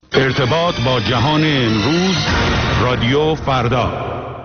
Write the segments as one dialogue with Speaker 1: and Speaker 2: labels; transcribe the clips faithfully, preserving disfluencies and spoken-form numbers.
Speaker 1: ارتباط با جهان امروز، رادیو فردا.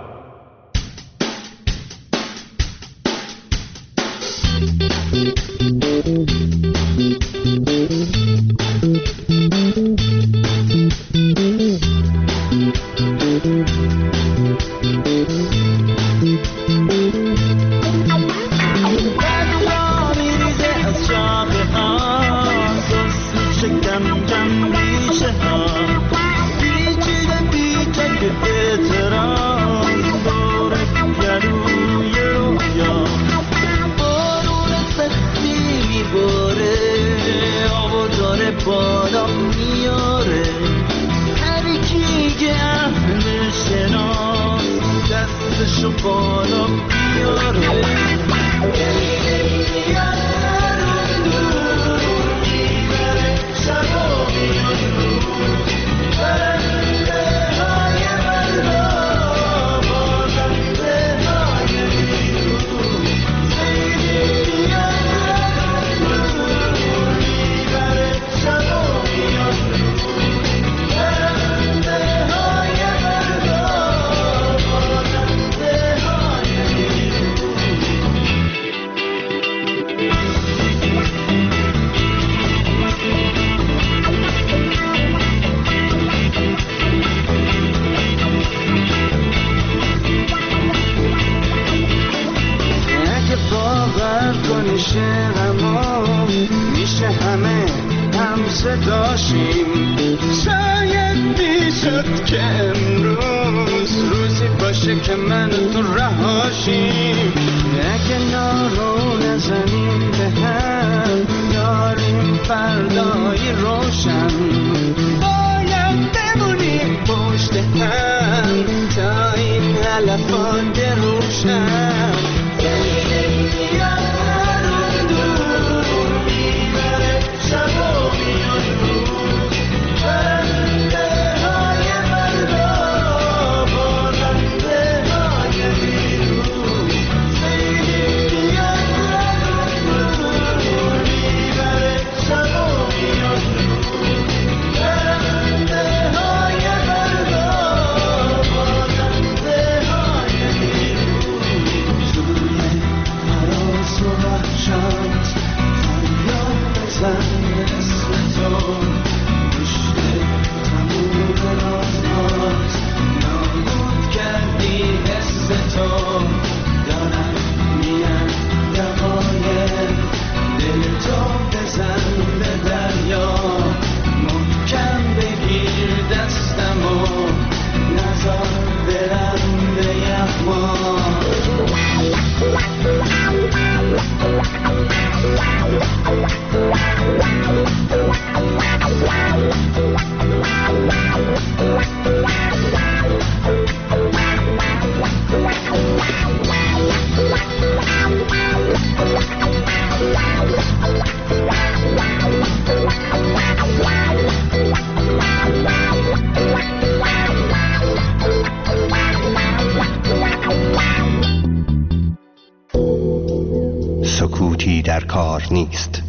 Speaker 2: سکوتی در کار نیست.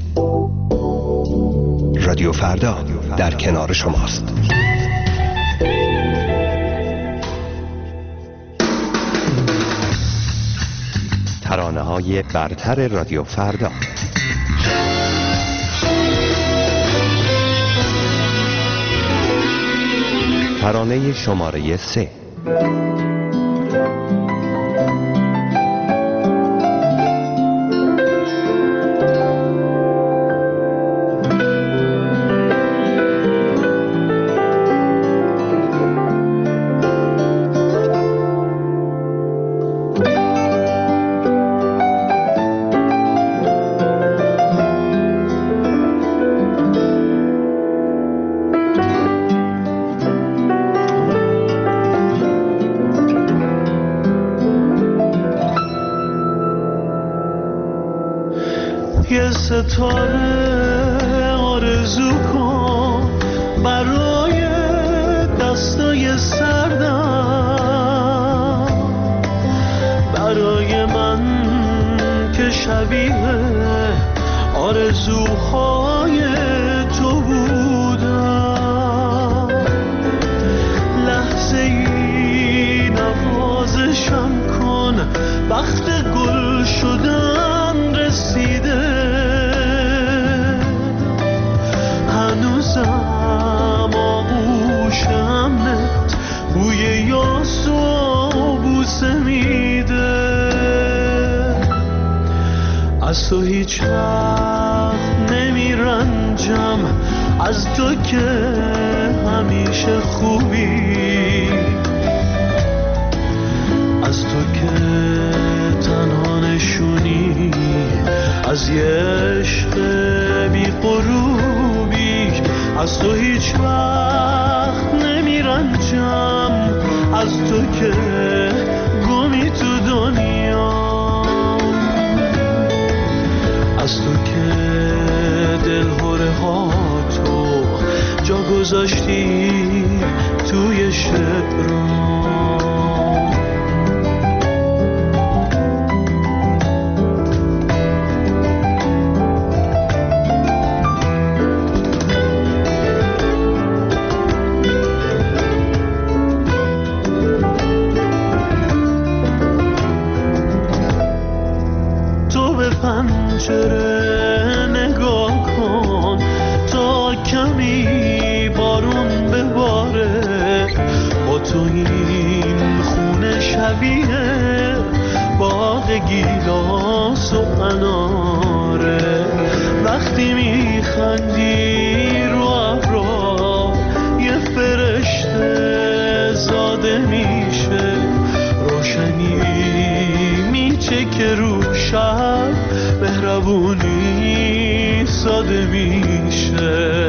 Speaker 2: رادیو فردا در کنار شماست. ترانه های برتر رادیو فردا. ترانه شماره سه.
Speaker 3: یه ستاره آرزو کن برای دستای سردم، برای من که شبیه آرزوهای تو بودم. از تو هیچ وقت نمیرنجم، از تو که همیشه خوبی، از تو که تنها نشونی از یه عشق بی غروبی، از تو هیچ وقت نمیرنجم، از تو که گمی تو دنیا، از تو که دلهره ها تو جا گذاشتی توی شعرام. پنجره نگاه کن تا کمی بارون بباره، با تو این خونه شبیه باغ گیلاس و اناره، وقتی میخندی رو ابرا یه فرشته زاده میشه، روشنی میچه که رو شب مهربونی ساده میشه.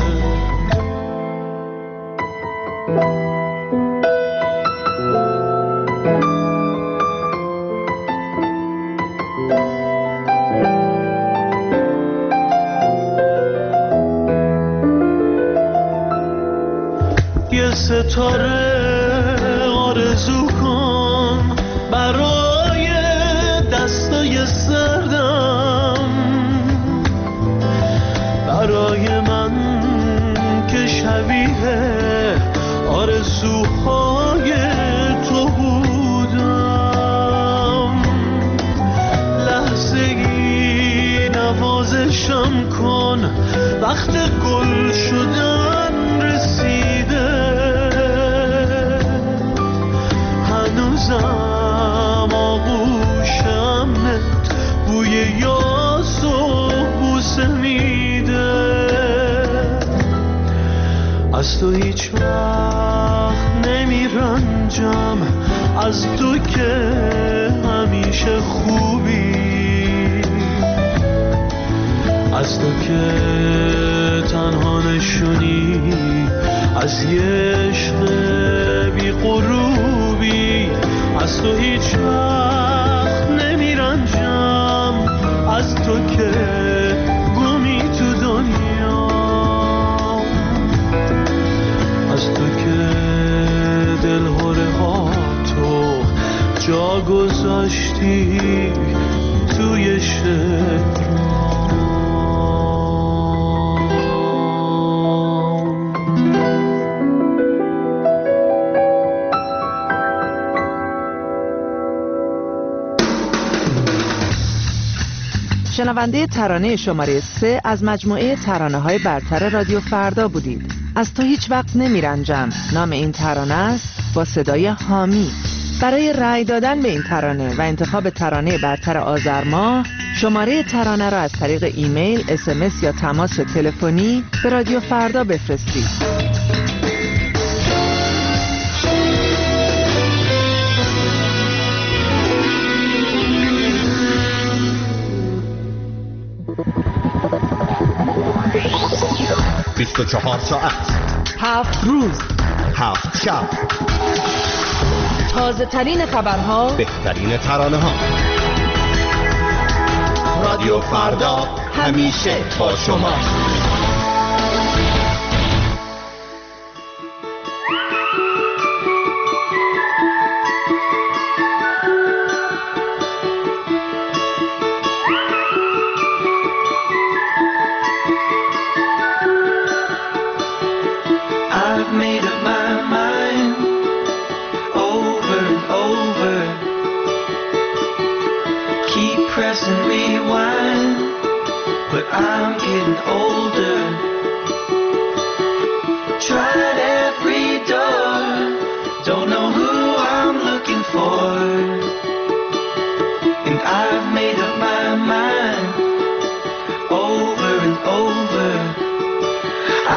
Speaker 3: یه ستاره آرزو کن برای دستای سردم، برای من که شبیه آرزوهای تو بودم، لحظه‌ای نوازشم کن وقت گل شدن رسیده، هنوزم آغوشم بوی یاس و بوسه میده، از تو هیچ وقت نمیرنجم، از تو که همیشه خوبی، از تو که تنها نشونی از یه عشق بی غروبی، از تو هیچ وقت نمیرنجم، از تو که گمی تو دنیا، از تو که دلهره ها تو جا گذاشتی توی شعرام.
Speaker 4: شنونده ترانه شماره سه از مجموعه ترانه‌های برتر رادیو فردا بودید. از تو هیچ وقت نمیرنجم نام این ترانه است با صدای حامی. برای رأی دادن به این ترانه و انتخاب ترانه برتر آذر ماه، شماره ترانه را از طریق ایمیل، اس ام اس یا تماس تلفنی به رادیو فردا بفرستید.
Speaker 2: بیست و چهار ساعت،
Speaker 4: هفت روز،
Speaker 2: هفت شب،
Speaker 4: تازه ترین خبرها،
Speaker 2: بهترین ترانه ها. رادیو فردا همیشه با شما.
Speaker 3: And I've made up my mind.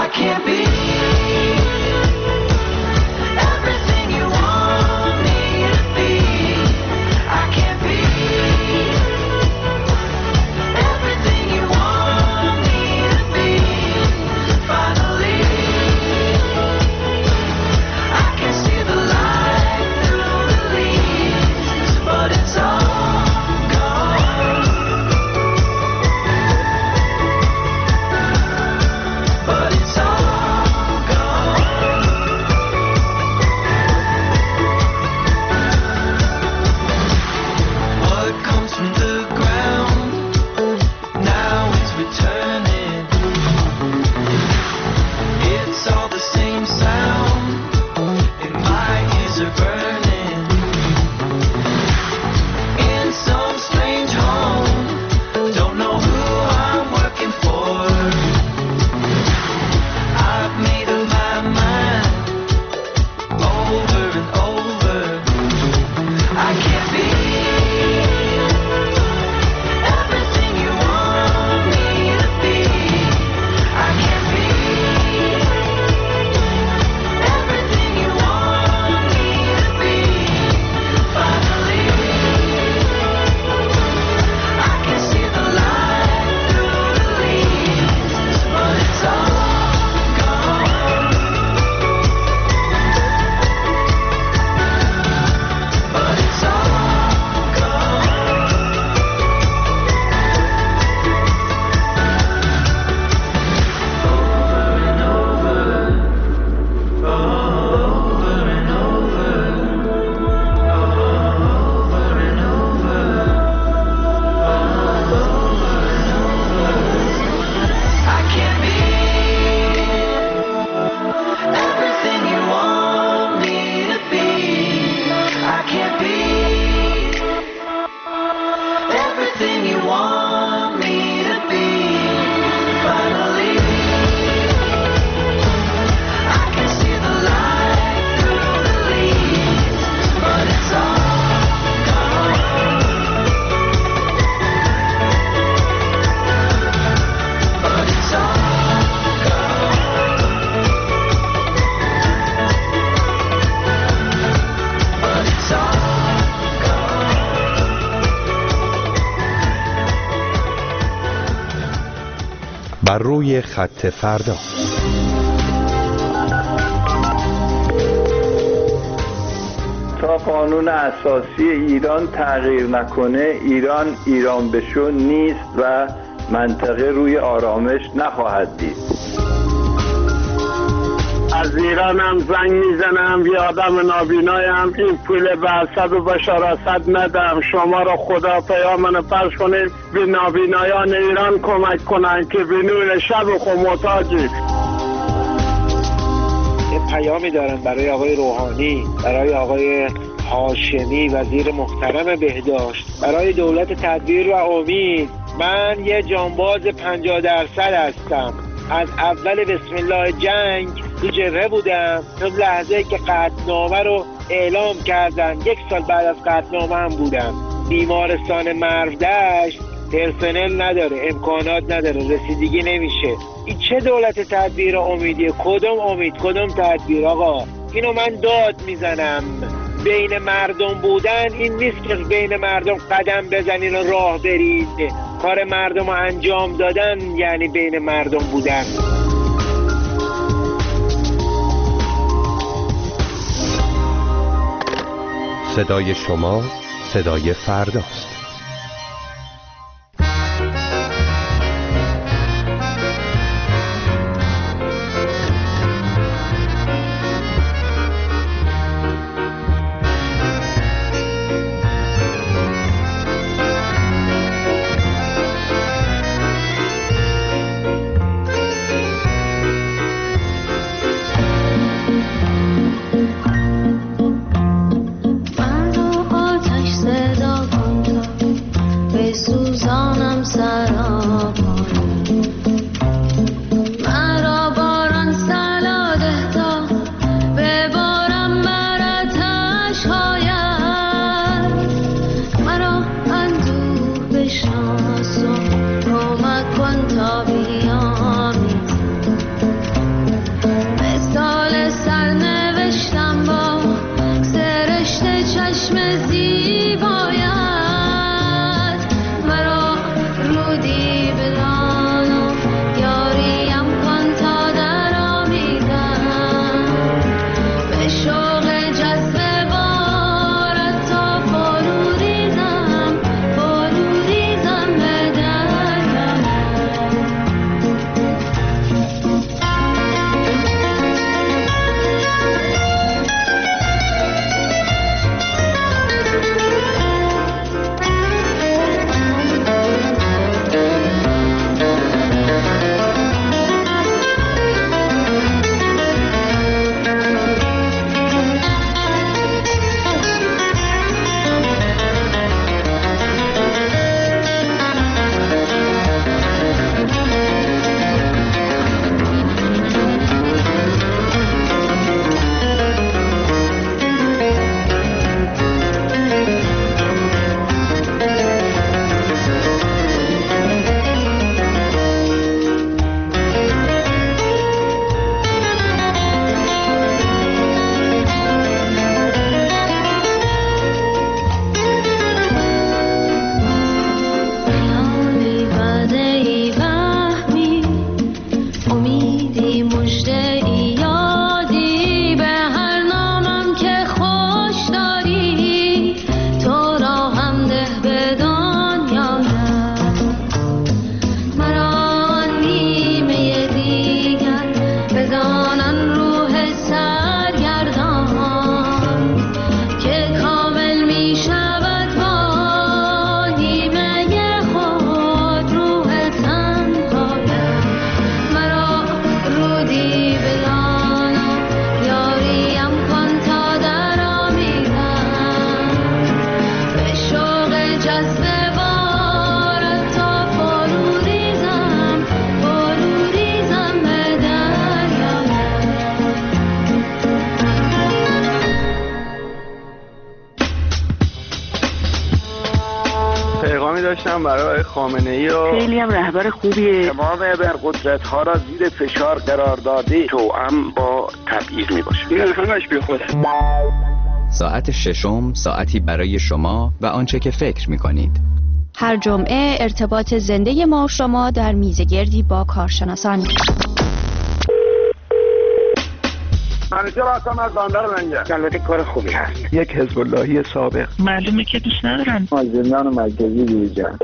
Speaker 5: بر روی خط فردا.
Speaker 6: تا قانون اساسی ایران تغییر نکنه ایران ایران بشو نیست و منطقه روی آرامش نخواهد دید.
Speaker 7: از ایرانم زنگ میزنم یه آدم نابینایم، این پول برصد و بشارت ندم. شما را خدا پیامنو پخش کنید به نابینایان ایران کمک کنن که به نور شب خود محتاجید.
Speaker 8: یه پیامی دارم برای آقای روحانی، برای آقای هاشمی وزیر محترم بهداشت، برای دولت تدبیر و امید. من یه جانباز پنجاه درصد هستم. از اول بسم الله جنگ تو جبهه بودم، تا لحظه که قطعنامه رو اعلام کردن یک سال بعد از قطعنامه هم بودم. بیمارستان مرودشت پرسنل نداره، امکانات نداره، رسیدگی نمیشه. این چه دولت تدبیر امیدیه؟ کدوم امید کدوم تدبیر؟ آقا اینو من داد میزنم. بین مردم بودن این نیست که بین مردم قدم بزنین و راه برید. کار مردم رو انجام دادن یعنی بین مردم بودن.
Speaker 5: صدای شما صدای فرداست.
Speaker 9: من رو آتش صدا کن تا
Speaker 8: میکنم برای خامنه‌ای و
Speaker 9: خیلی هم رهبر خوبیه.
Speaker 8: تمام ابرقدرت ها را زیر فشار قرار داده توأم با تبعیض میباشه. این همش بی خوده.
Speaker 10: ساعت ششم ساعتی برای شما و آنچه که فکر میکنید.
Speaker 11: هر جمعه ارتباط زنده ما و شما در میزگردی با کارشناسان.
Speaker 8: منیجر هستم از بندر منجر. البته کار خوبی هست. یک حزب اللهی سابق.
Speaker 9: معلومه که دوست ندارم.
Speaker 6: مازندران مرکزی بیرجان.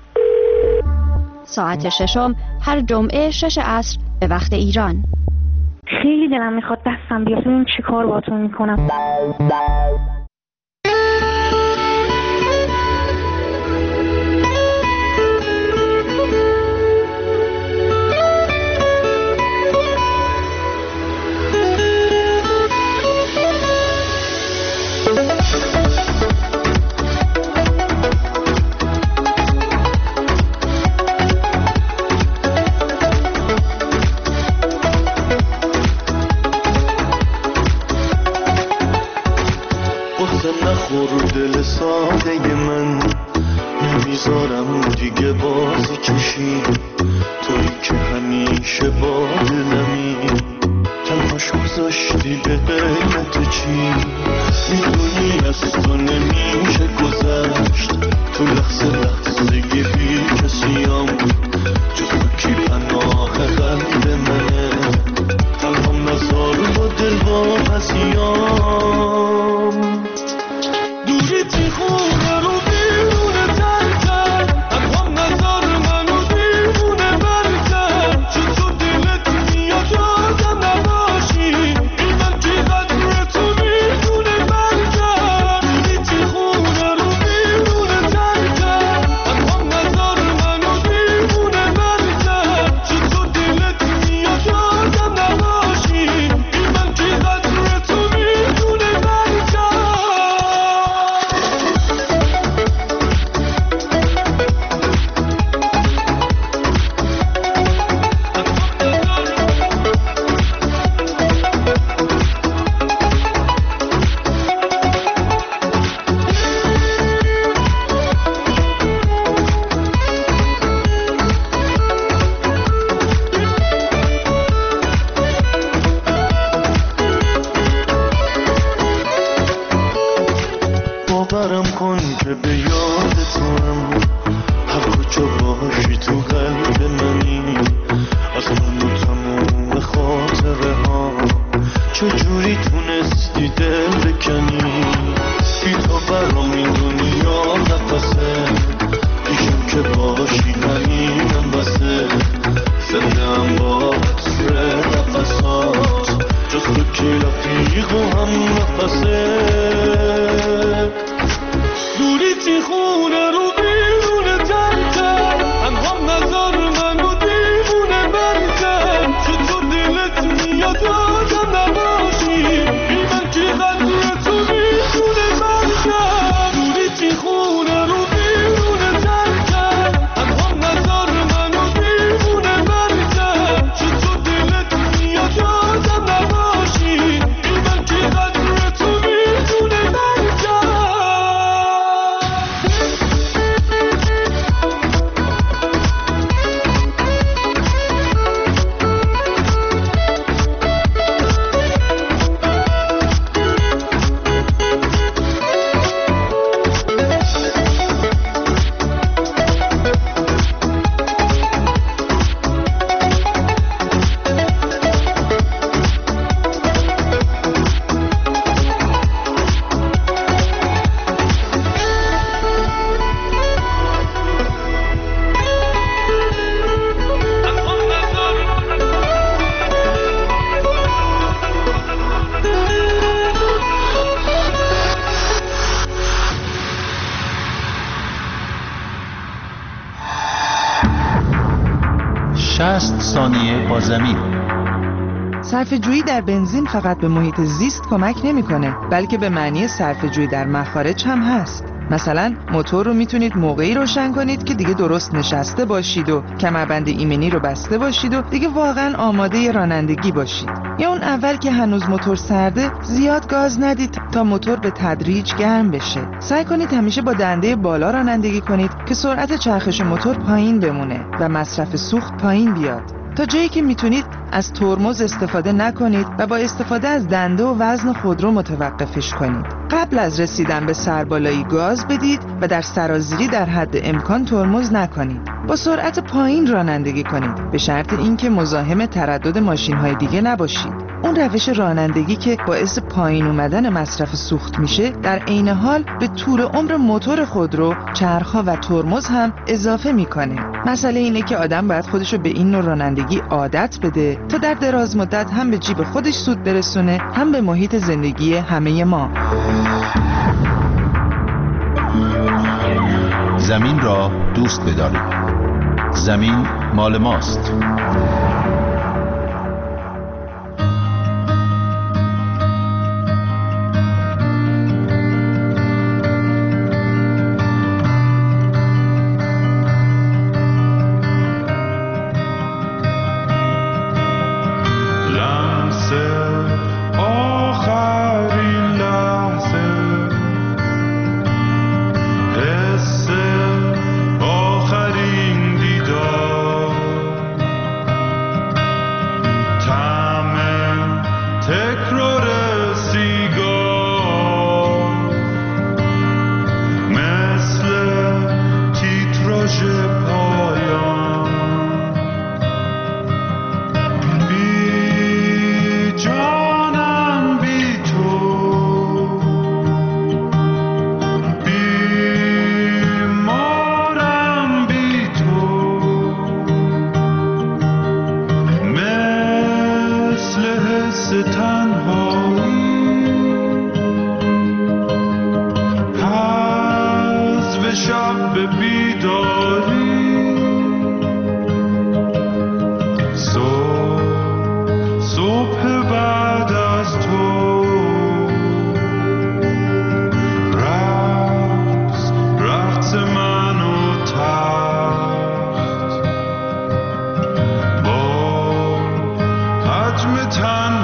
Speaker 11: ساعت ششم هر جمعه شش عصر به وقت ایران.
Speaker 12: خیلی دلم میخواد دستم بیاد ببینم چی کار باهاتون میکنم.
Speaker 3: نخور دل ساده من، نمیذارم دیگه بازی کشی، تویی که همیشه با دلمی، تنهاش گذاشتی به قیمت چی؟ میدونی از تو نمیشه گذشت، تو لحظه لحظه بی کسیم، جز تو کی پناه قلب منه، تنهام نزار با دل با پسیم. دوری تی خونه رو بیرونه تنتر، تنهام نزار منو دیوونه برتر، چون تو دلت میاد یادم نباشی، این من که قدر تو میدونه برتر. دوری تی خونه رو بیرونه تنتر، تنهام نزار منو دیوونه برتر، چون تو دلت میاد یادم نباشی، این من که قدر تو میدونه برتر. باورم کن که به یاد تو هم، هر کجا باشی تو قلب منی، از من و تموم خاطره ها، چجوری تونستی دل بکنی، بی تو برام این دنیا نفسه، پیشم که باشی همینم بسه، زنده هم با عطر نفسات، جز تو که رفیق و هم نفسه. دوری تی خونه رو بیرونه تنتر، تنهام نزار منو دیوونه برتر، چون تو دلت میاد یادم نباشی، این من که قدر تو میدونه برتر. دوری تی خونه رو بیرونه تنتر، تنهام نزار منو دیوونه برتر، چون تو دلت میاد یادم نباشی، این من که قدر تو میدونه برتر.
Speaker 1: شصت ثانیه با زمین.
Speaker 4: صرفه‌جویی در بنزین فقط به محیط زیست کمک نمیکنه، بلکه به معنی صرفه‌جویی در مخارج هم هست. مثلا موتور رو میتونید موقعی روشن کنید که دیگه درست نشسته باشید و کمربند ایمنی رو بسته باشید و دیگه واقعا آماده رانندگی باشید. یا اون اول که هنوز موتور سرده زیاد گاز ندید تا موتور به تدریج گرم بشه. سعی کنید همیشه با دنده بالا رانندگی کنید که سرعت چرخش موتور پایین بمونه و مصرف سوخت پایین بیاد. تا جایی که میتونید از ترمز استفاده نکنید و با استفاده از دنده و وزن خودرو متوقفش کنید. قبل از رسیدن به سربالایی گاز بدید و در سرازیری در حد امکان ترمز نکنید. با سرعت پایین رانندگی کنید به شرط اینکه مزاحم تردد ماشین‌های دیگه نباشید. اون روش رانندگی که باعث پایین اومدن مصرف سوخت میشه در عین حال به طول عمر موتور خودرو، چرخ‌ها و ترمز هم اضافه میکنه. مسئله اینه که آدم باید خودشو به این نوع رانندگی عادت بده تا در دراز مدت هم به جیب خودش سود برسونه هم به محیط زندگی همه ما.
Speaker 2: زمین را دوست بدارید. زمین مال ماست.
Speaker 3: تن